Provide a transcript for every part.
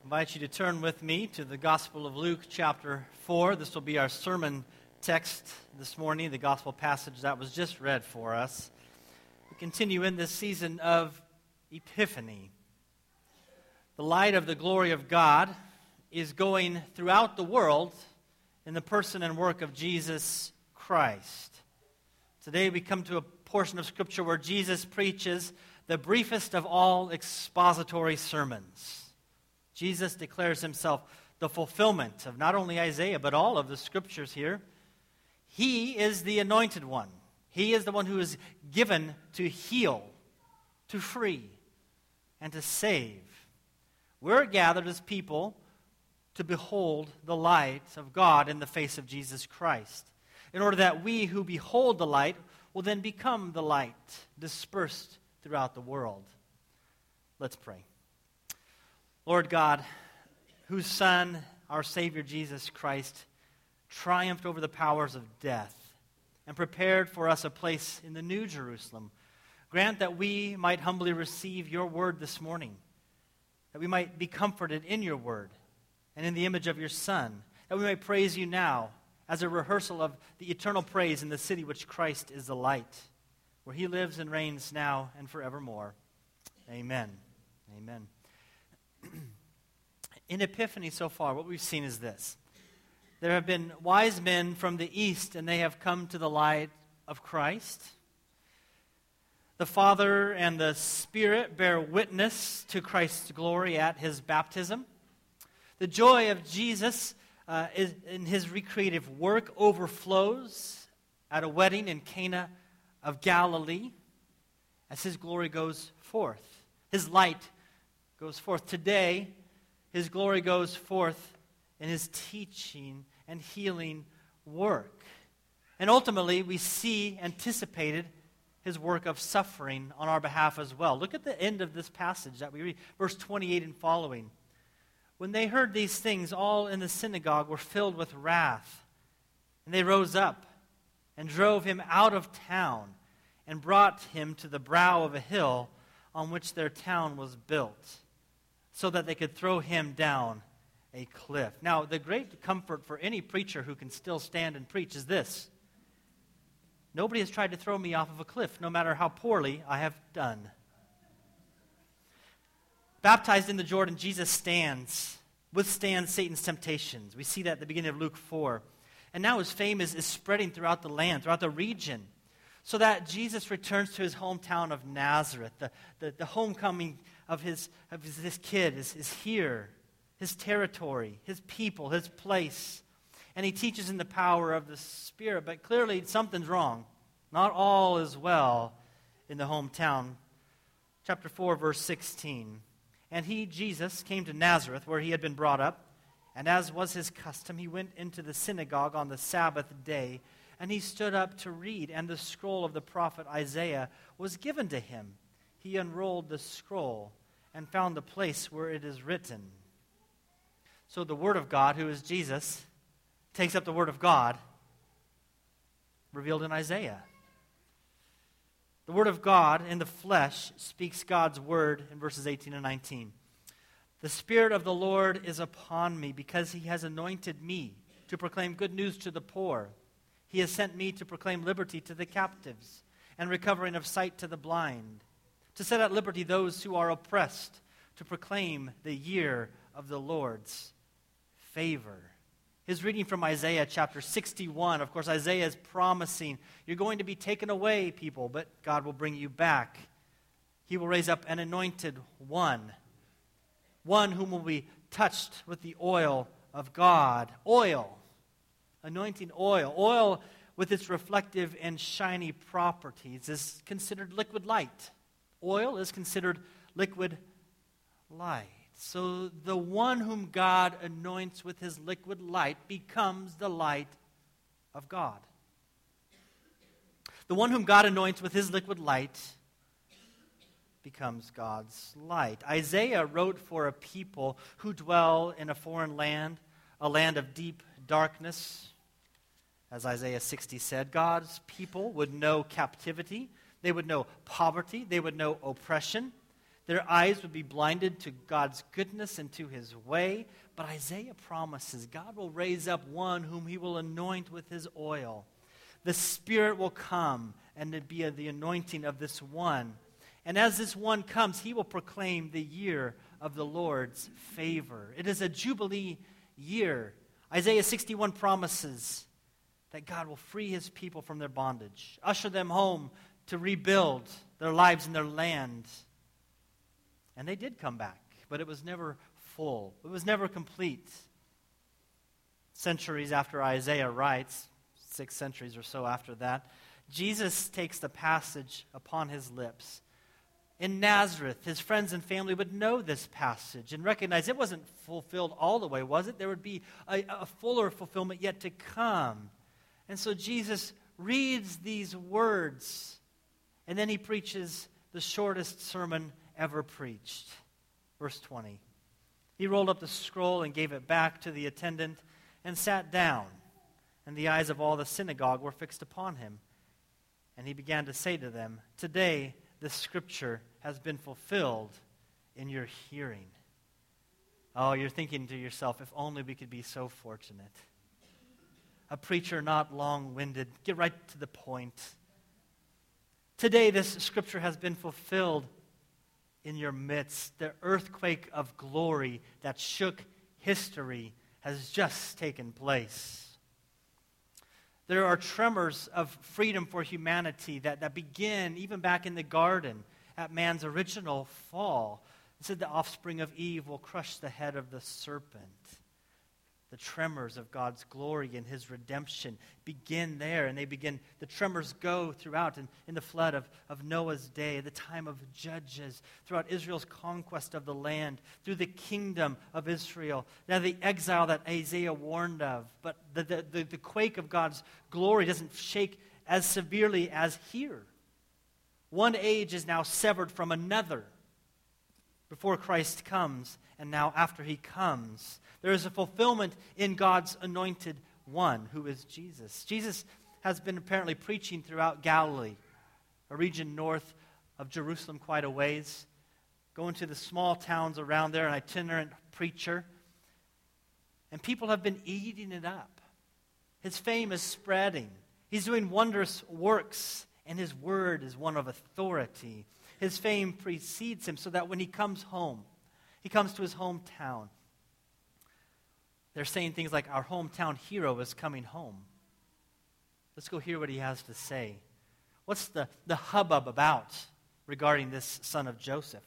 invite you to turn with me to the Gospel of Luke, chapter 4. This will be our sermon text this morning, the gospel passage that was just read for us. We continue in this season of Epiphany. The light of the glory of God is going throughout the world in the person and work of Jesus Christ. Today we come to a portion of Scripture where Jesus preaches the briefest of all expository sermons. Jesus declares himself the fulfillment of not only Isaiah, but all of the Scriptures here. He is the anointed one. He is the one who is given to heal, to free, and to save. We're gathered as people to behold the light of God in the face of Jesus Christ, in order that we who behold the light will then become the light dispersed throughout the world. Let's pray. Lord God, whose Son, our Savior Jesus Christ, triumphed over the powers of death and prepared for us a place in the New Jerusalem, grant that we might humbly receive your word this morning, that we might be comforted in your word and in the image of your Son, that we might praise you now as a rehearsal of the eternal praise in the city which Christ is the light, where he lives and reigns now and forevermore. Amen. Amen. In Epiphany so far, what we've seen is this. There have been wise men from the east, and they have come to the light of Christ. The Father and the Spirit bear witness to Christ's glory at his baptism. The joy of Jesus in his recreative work overflows at a wedding in Cana of Galilee as his glory goes forth. His light goes forth. Today, his glory goes forth in his teaching and healing work. And ultimately, we see anticipated his work of suffering on our behalf as well. Look at the end of this passage that we read, verse 28 and following. When they heard these things, all in the synagogue were filled with wrath. And they rose up and drove him out of town and brought him to the brow of a hill on which their town was built, so that they could throw him down a cliff. Now, the great comfort for any preacher who can still stand and preach is this. Nobody has tried to throw me off of a cliff, no matter how poorly I have done. Baptized in the Jordan, Jesus withstands Satan's temptations. We see that at the beginning of Luke 4. And now his fame is spreading throughout the land, throughout the region, so that Jesus returns to his hometown of Nazareth. The homecoming of his kid is here, his territory, his people, his place. And he teaches in the power of the Spirit. But clearly something's wrong. Not all is well in the hometown. Chapter 4, verse 16. And he, Jesus, came to Nazareth, where he had been brought up. And as was his custom, he went into the synagogue on the Sabbath day. And he stood up to read, and the scroll of the prophet Isaiah was given to him. He unrolled the scroll and found the place where it is written. So the Word of God, who is Jesus, takes up the Word of God revealed in Isaiah. The Word of God in the flesh speaks God's Word in verses 18 and 19. The Spirit of the Lord is upon me, because he has anointed me to proclaim good news to the poor. He has sent me to proclaim liberty to the captives and recovering of sight to the blind, to set at liberty those who are oppressed, to proclaim the year of the Lord's favor. His reading from Isaiah chapter 61, of course, Isaiah is promising, you're going to be taken away, people, but God will bring you back. He will raise up an anointed one whom will be touched with the oil of God. Oil. Anointing oil. Oil, with its reflective and shiny properties, is considered liquid light. Oil is considered liquid light. So the one whom God anoints with his liquid light becomes the light of God. The one whom God anoints with his liquid light becomes God's light. Isaiah wrote for a people who dwell in a foreign land, a land of deep darkness. As Isaiah 60 said, God's people would know captivity. They would know poverty. They would know oppression. Their eyes would be blinded to God's goodness and to his way. But Isaiah promises God will raise up one whom he will anoint with his oil. The Spirit will come and it be the anointing of this one. And as this one comes, he will proclaim the year of the Lord's favor. It is a Jubilee year. Isaiah 61 promises that God will free his people from their bondage, usher them home to rebuild their lives and their land. And they did come back, but it was never full. It was never complete. Centuries after Isaiah writes, 6 centuries or so after that, Jesus takes the passage upon his lips. In Nazareth, his friends and family would know this passage and recognize it wasn't fulfilled all the way, was it? There would be a fuller fulfillment yet to come. And so Jesus reads these words, and then he preaches the shortest sermon ever preached. Verse 20. He rolled up the scroll and gave it back to the attendant and sat down. And the eyes of all the synagogue were fixed upon him. And he began to say to them, "Today this scripture has been fulfilled in your hearing." Oh, you're thinking to yourself, if only we could be so fortunate. A preacher not long-winded. Get right to the point. Today this scripture has been fulfilled in your midst. The earthquake of glory that shook history has just taken place. There are tremors of freedom for humanity that begin even back in the garden at man's original fall. It said the offspring of Eve will crush the head of the serpent. The tremors of God's glory and his redemption begin there, and the tremors go throughout in the flood of Noah's day, the time of Judges, throughout Israel's conquest of the land, through the kingdom of Israel, now the exile that Isaiah warned of. But the quake of God's glory doesn't shake as severely as here. One age is now severed from another before Christ comes, and now after he comes. There is a fulfillment in God's anointed one, who is Jesus. Jesus has been apparently preaching throughout Galilee, a region north of Jerusalem quite a ways, going to the small towns around there, an itinerant preacher. And people have been eating it up. His fame is spreading. He's doing wondrous works, and his word is one of authority. His fame precedes him so that when he comes home, he comes to his hometown. They're saying things like, our hometown hero is coming home. Let's go hear what he has to say. What's the hubbub about regarding this son of Joseph?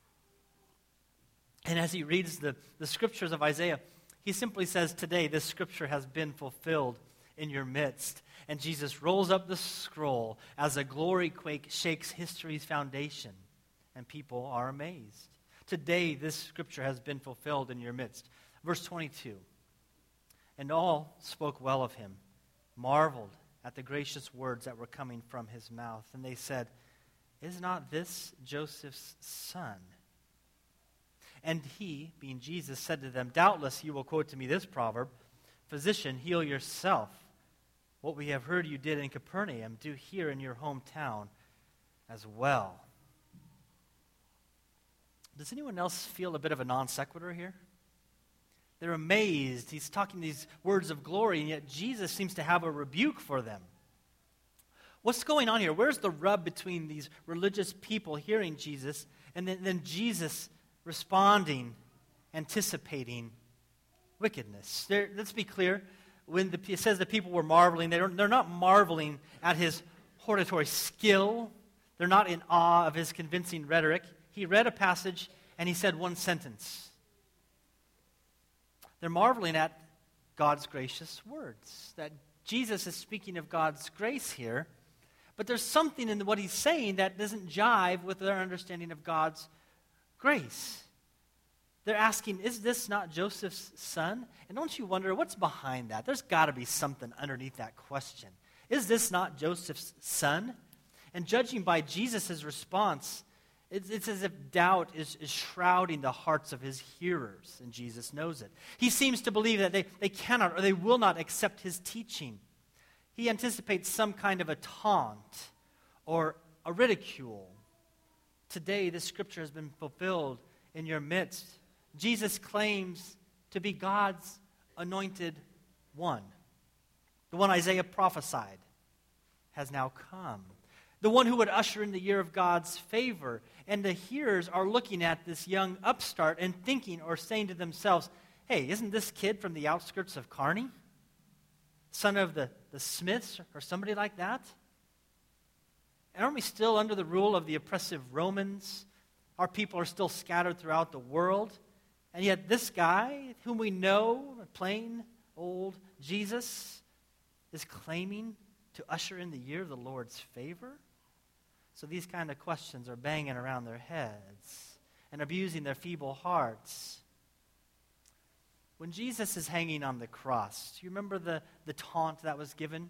And as he reads the scriptures of Isaiah, he simply says, today this scripture has been fulfilled in your midst. And Jesus rolls up the scroll as a glory quake shakes history's foundation. And people are amazed. Today this scripture has been fulfilled in your midst. Verse 22. And all spoke well of him, marveled at the gracious words that were coming from his mouth. And they said, is not this Joseph's son? And he, being Jesus, said to them, doubtless you will quote to me this proverb, physician, heal yourself. What we have heard you did in Capernaum, do here in your hometown as well. Does anyone else feel a bit of a non sequitur here? They're amazed. He's talking these words of glory, and yet Jesus seems to have a rebuke for them. What's going on here? Where's the rub between these religious people hearing Jesus and then Jesus responding, anticipating wickedness? Let's be clear. When it says the people were marveling, they're not marveling at his hortatory skill. They're not in awe of his convincing rhetoric. He read a passage and he said one sentence. They're marveling at God's gracious words, that Jesus is speaking of God's grace here, but there's something in what he's saying that doesn't jive with their understanding of God's grace. They're asking, is this not Joseph's son? And don't you wonder, what's behind that? There's got to be something underneath that question. Is this not Joseph's son? And judging by Jesus' response, it's as if doubt is shrouding the hearts of his hearers, and Jesus knows it. He seems to believe that they cannot or they will not accept his teaching. He anticipates some kind of a taunt or a ridicule Today, this scripture has been fulfilled in your midst. Jesus claims to be God's anointed one. The one Isaiah prophesied has now come. The one who would usher in the year of God's favor. And the hearers are looking at this young upstart and thinking or saying to themselves, hey, isn't this kid from the outskirts of Kearney? Son of the Smiths or somebody like that? And aren't we still under the rule of the oppressive Romans? Our people are still scattered throughout the world. And yet this guy, whom we know, plain old Jesus, is claiming to usher in the year of the Lord's favor? So these kind of questions are banging around their heads and abusing their feeble hearts. When Jesus is hanging on the cross, do you remember the taunt that was given?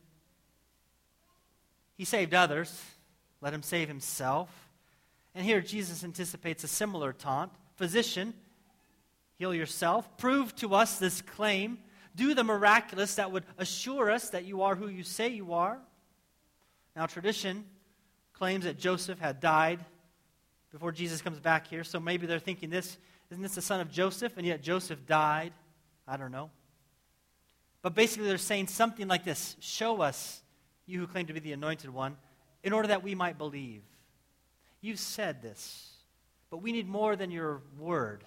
He saved others. Let him save himself. And here Jesus anticipates a similar taunt. Physician, heal yourself. Prove to us this claim. Do the miraculous that would assure us that you are who you say you are. Now, tradition claims that Joseph had died before Jesus comes back here. So maybe they're thinking isn't this the son of Joseph? And yet Joseph died. I don't know. But basically they're saying something like this. Show us, you who claim to be the anointed one, in order that we might believe. You've said this, but we need more than your word.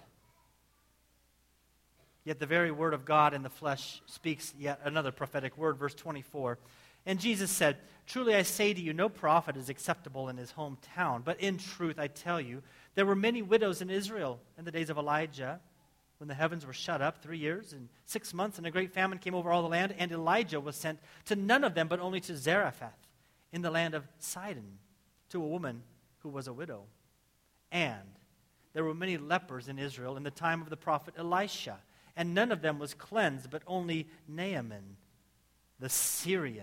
Yet the very word of God in the flesh speaks yet another prophetic word, verse 24. And Jesus said, truly I say to you, no prophet is acceptable in his hometown. But in truth I tell you, there were many widows in Israel in the days of Elijah, when the heavens were shut up 3 years and 6 months, and a great famine came over all the land, and Elijah was sent to none of them, but only to Zarephath in the land of Sidon, to a woman who was a widow. And there were many lepers in Israel in the time of the prophet Elisha, and none of them was cleansed, but only Naaman, the Syrian.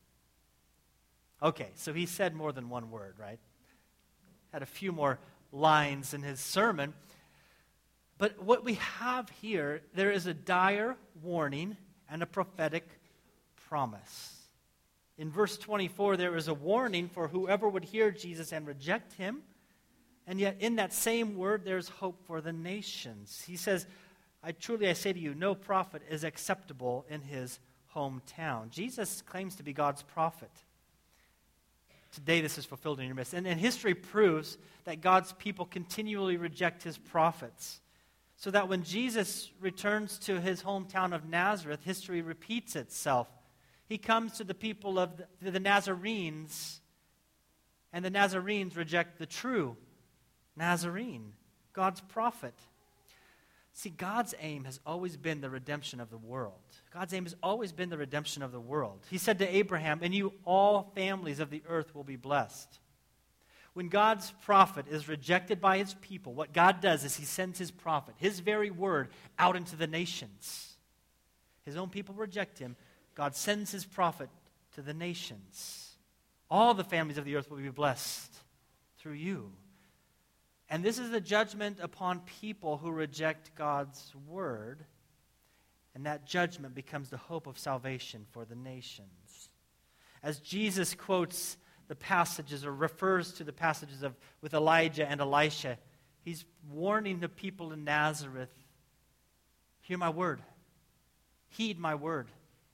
Okay, so he said more than one word, right? Had a few more lines in his sermon. But what we have here, there is a dire warning and a prophetic promise. In verse 24, there is a warning for whoever would hear Jesus and reject him. And yet in that same word, there's hope for the nations. He says, I say to you, no prophet is acceptable in his hometown. Jesus claims to be God's prophet. Today this is fulfilled in your midst. And history proves that God's people continually reject his prophets. So that when Jesus returns to his hometown of Nazareth, history repeats itself. He comes to the people of the Nazarenes, and the Nazarenes reject the true Nazarene, God's prophet. See, God's aim has always been the redemption of the world. God's aim has always been the redemption of the world. He said to Abraham, "In you all families of the earth will be blessed." When God's prophet is rejected by his people, what God does is he sends his prophet, his very word, out into the nations. His own people reject him. God sends his prophet to the nations. All the families of the earth will be blessed through you. And this is the judgment upon people who reject God's word. And that judgment becomes the hope of salvation for the nations. As Jesus quotes the passages, or refers to the passages with Elijah and Elisha, he's warning the people in Nazareth, hear my word. Heed my word.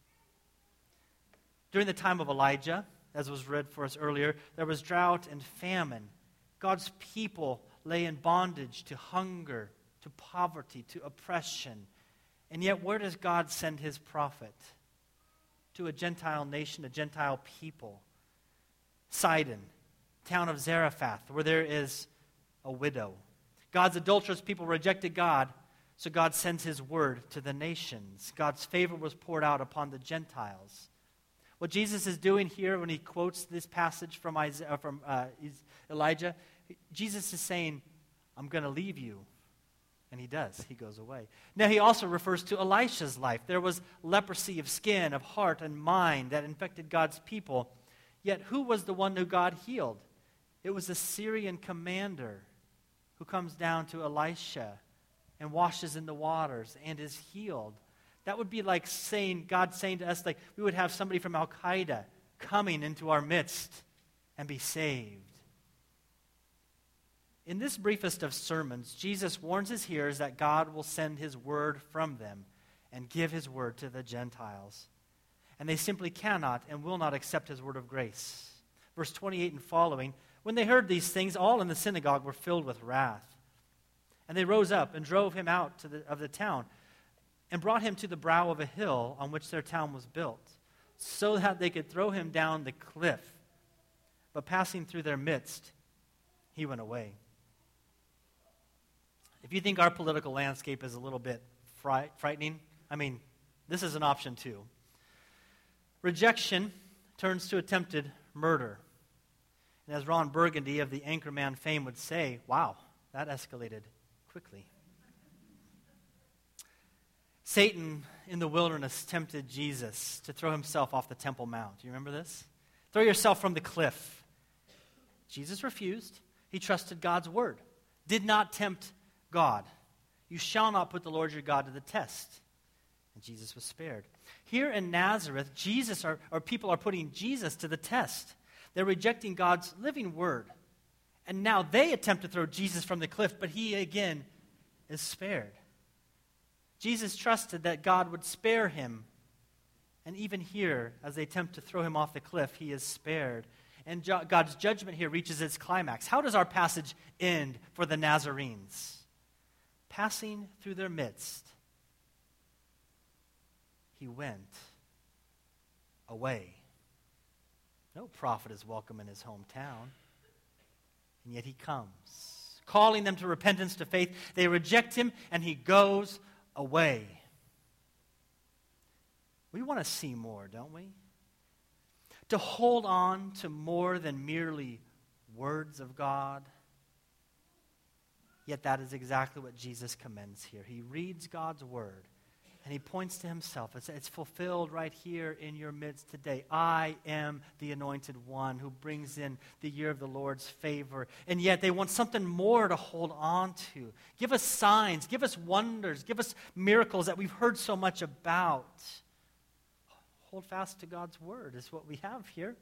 During the time of Elijah, as was read for us earlier, there was drought and famine. God's people lay in bondage to hunger, to poverty, to oppression. And yet, where does God send his prophet? To a Gentile nation, a Gentile people. Sidon, town of Zarephath, where there is a widow. God's adulterous people rejected God, so God sends his word to the nations. God's favor was poured out upon the Gentiles. What Jesus is doing here when he quotes this passage from Elijah, Jesus is saying, I'm going to leave you. And he does. He goes away. Now he also refers to Elisha's life. There was leprosy of skin, of heart, and mind that infected God's people. Yet who was the one who God healed? It was a Syrian commander who comes down to Elisha and washes in the waters and is healed. That would be like God saying to us, like we would have somebody from Al-Qaeda coming into our midst and be saved. In this briefest of sermons, Jesus warns his hearers that God will send his word from them and give his word to the Gentiles. And they simply cannot and will not accept his word of grace. Verse 28 and following, when they heard these things, all in the synagogue were filled with wrath. And they rose up and drove him out of the town and brought him to the brow of a hill on which their town was built, so that they could throw him down the cliff. But passing through their midst, he went away. If you think our political landscape is a little bit frightening, this is an option too. Rejection turns to attempted murder. And as Ron Burgundy of the Anchorman fame would say, wow, that escalated quickly. Satan in the wilderness tempted Jesus to throw himself off the Temple Mount. Do you remember this? Throw yourself from the cliff. Jesus refused. He trusted God's word. Did not tempt God. You shall not put the Lord your God to the test. And Jesus was spared. Here in Nazareth, people are putting Jesus to the test. They're rejecting God's living word. And now they attempt to throw Jesus from the cliff, but he again is spared. Jesus trusted that God would spare him. And even here, as they attempt to throw him off the cliff, he is spared. And God's judgment here reaches its climax. How does our passage end for the Nazarenes? Passing through their midst, he went away. No prophet is welcome in his hometown. And yet he comes, calling them to repentance, to faith. They reject him, and he goes away. We want to see more, don't we? To hold on to more than merely words of God. Yet that is exactly what Jesus commends here. He reads God's word, and he points to himself. It's fulfilled right here in your midst today. I am the anointed one who brings in the year of the Lord's favor. And yet they want something more to hold on to. Give us signs, give us wonders, give us miracles that we've heard so much about. Hold fast to God's word is what we have here.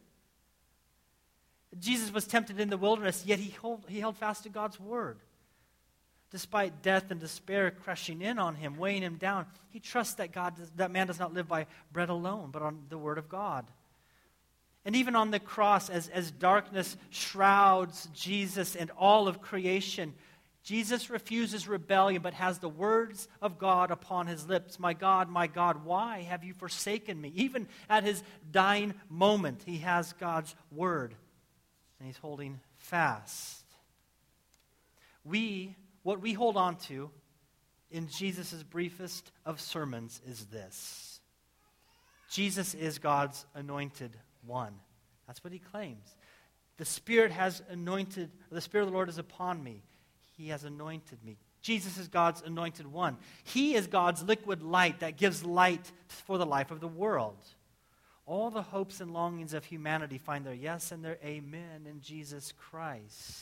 Jesus was tempted in the wilderness, yet he held fast to God's word. Despite death and despair crushing in on him, weighing him down, he trusts that man does not live by bread alone, but on the word of God. And even on the cross, as darkness shrouds Jesus and all of creation, Jesus refuses rebellion, but has the words of God upon his lips. My God, why have you forsaken me? Even at his dying moment, he has God's word, and he's holding fast. What we hold on to in Jesus' briefest of sermons is this. Jesus is God's anointed one. That's what he claims. The Spirit of the Lord is upon me. He has anointed me. Jesus is God's anointed one. He is God's liquid light that gives light for the life of the world. All the hopes and longings of humanity find their yes and their amen in Jesus Christ.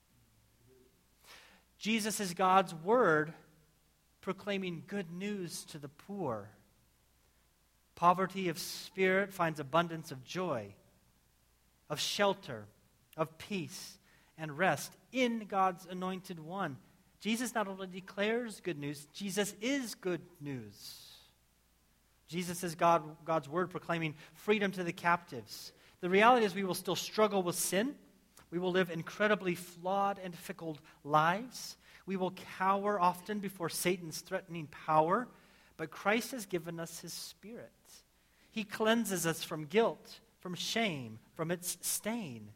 Jesus is God's word proclaiming good news to the poor. Poverty of spirit finds abundance of joy, of shelter, of peace, and rest in God's anointed one. Jesus not only declares good news, Jesus is good news. Jesus is God's word proclaiming freedom to the captives. The reality is we will still struggle with sin. We will live incredibly flawed and fickle lives. We will cower often before Satan's threatening power. But Christ has given us his Spirit. He cleanses us from guilt, from shame, from its stain.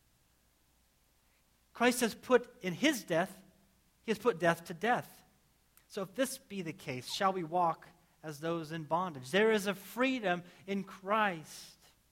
Christ has put in his death, he has put death to death. So if this be the case, shall we walk as those in bondage? There is a freedom in Christ.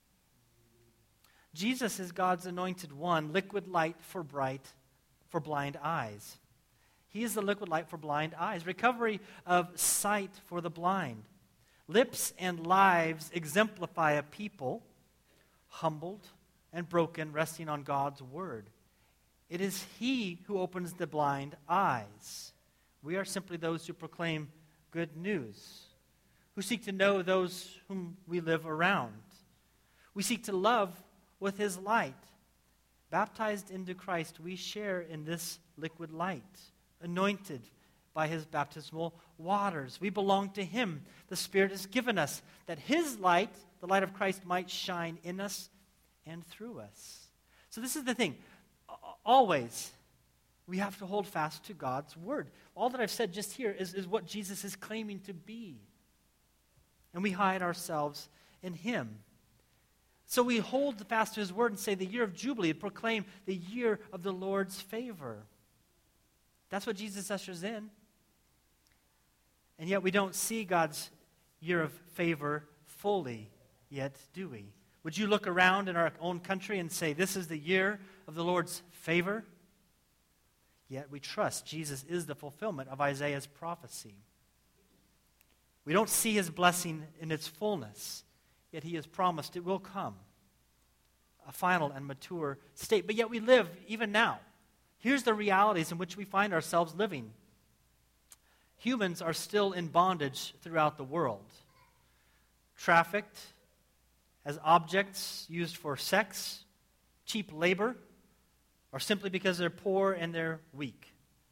Jesus is God's anointed one, liquid light for blind eyes. He is the liquid light for blind eyes, recovery of sight for the blind. Lips and lives exemplify a people humbled and broken, resting on God's word. It is he who opens the blind eyes. We are simply those who proclaim good news, who seek to know those whom we live around. We seek to love with his light. Baptized into Christ, we share in this liquid light, anointed by his baptismal waters. We belong to him. The Spirit has given us that his light, the light of Christ, might shine in us and through us. So this is the thing. Always, we have to hold fast to God's word. All that I've said just here is what Jesus is claiming to be. And we hide ourselves in him. So we hold fast to his word and say the year of Jubilee, and proclaim the year of the Lord's favor. That's what Jesus ushers in. And yet we don't see God's year of favor fully yet, do we? Would you look around in our own country and say, this is the year of the Lord's favor? Yet we trust Jesus is the fulfillment of Isaiah's prophecy. We don't see his blessing in its fullness, yet he has promised it will come, a final and mature state. But yet we live even now. Here's the realities in which we find ourselves living. Humans are still in bondage throughout the world, trafficked as objects used for sex, cheap labor, or simply because they're poor and they're weak.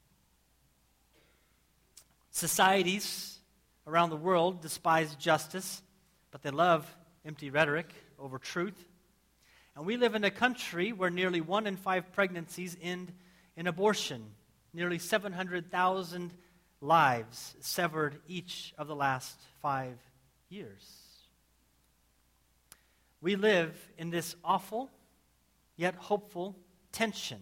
Societies around the world despise justice, but they love empty rhetoric over truth. And we live in a country where nearly 1 in 5 pregnancies end in abortion. Nearly 700,000 lives severed each of the last 5 years. We live in this awful yet hopeful tension.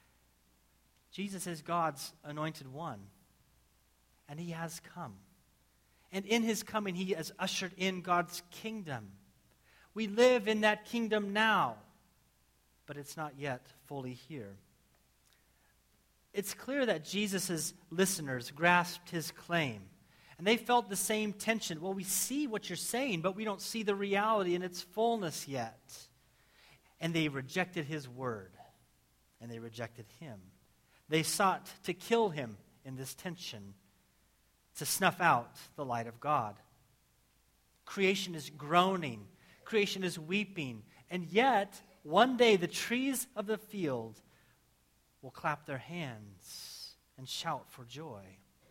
Jesus is God's anointed one, and he has come. And in his coming, he has ushered in God's kingdom. We live in that kingdom now, but it's not yet fully here. It's clear that Jesus' listeners grasped his claim, and they felt the same tension. Well, we see what you're saying, but we don't see the reality in its fullness yet. And they rejected his word, and they rejected him. They sought to kill him in this tension, to snuff out the light of God. Creation is groaning, creation is weeping, and yet one day the trees of the field will clap their hands and shout for joy.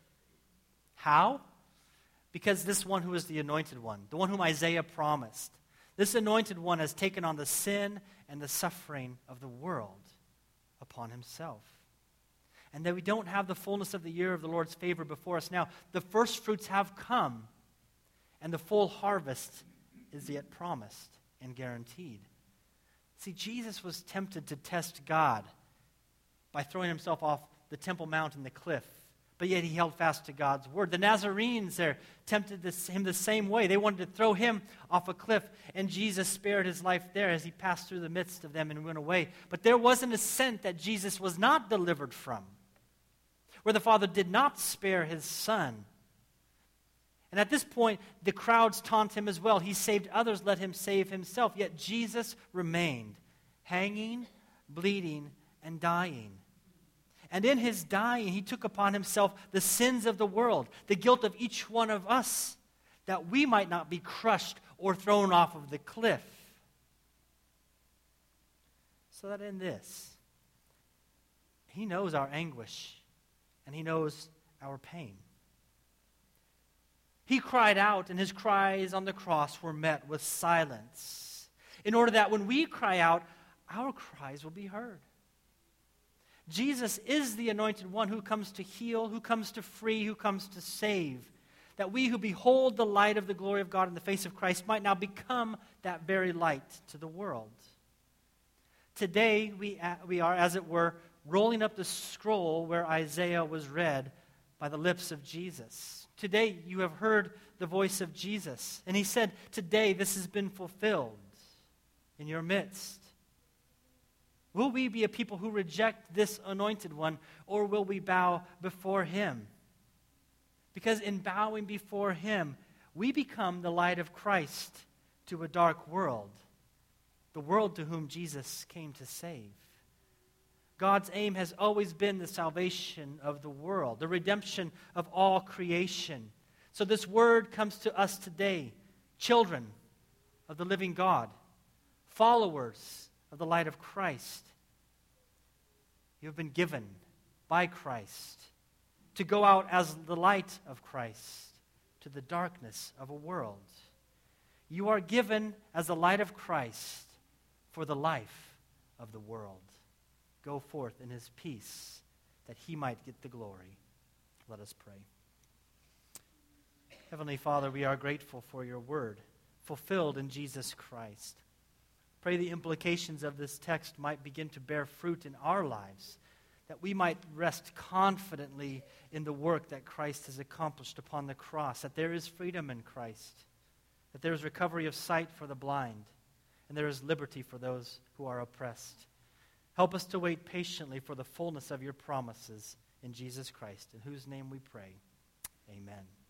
How? Because this one who is the anointed one, the one whom Isaiah promised, this anointed one has taken on the sin and the suffering of the world upon himself. And that we don't have the fullness of the year of the Lord's favor before us now. The first fruits have come, and the full harvest is yet promised and guaranteed. See, Jesus was tempted to test God by throwing himself off the Temple Mount and the cliff, but yet he held fast to God's word. The Nazarenes there tempted him the same way. They wanted to throw him off a cliff, and Jesus spared his life there as he passed through the midst of them and went away. But there was an ascent that Jesus was not delivered from, where the Father did not spare his Son. And at this point, the crowds taunt him as well. He saved others, let him save himself. Yet Jesus remained, hanging, bleeding, and dying. And in his dying, he took upon himself the sins of the world, the guilt of each one of us, that we might not be crushed or thrown off of the cliff. So that in this, he knows our anguish, and he knows our pain. He cried out, and his cries on the cross were met with silence, in order that when we cry out, our cries will be heard. Jesus is the anointed one who comes to heal, who comes to free, who comes to save, that we who behold the light of the glory of God in the face of Christ might now become that very light to the world. Today, we are, as it were, rolling up the scroll where Isaiah was read by the lips of Jesus. Today, you have heard the voice of Jesus, and he said, today this has been fulfilled in your midst. Will we be a people who reject this anointed one, or will we bow before him? Because in bowing before him, we become the light of Christ to a dark world, the world to whom Jesus came to save. God's aim has always been the salvation of the world, the redemption of all creation. So this word comes to us today, children of the living God, followers of the light of Christ. You have been given by Christ to go out as the light of Christ to the darkness of a world. You are given as the light of Christ for the life of the world. Go forth in his peace that he might get the glory. Let us pray. Heavenly Father, we are grateful for your word, fulfilled in Jesus Christ. Pray the implications of this text might begin to bear fruit in our lives, that we might rest confidently in the work that Christ has accomplished upon the cross, that there is freedom in Christ, that there is recovery of sight for the blind, and there is liberty for those who are oppressed. Help us to wait patiently for the fullness of your promises in Jesus Christ, in whose name we pray. Amen.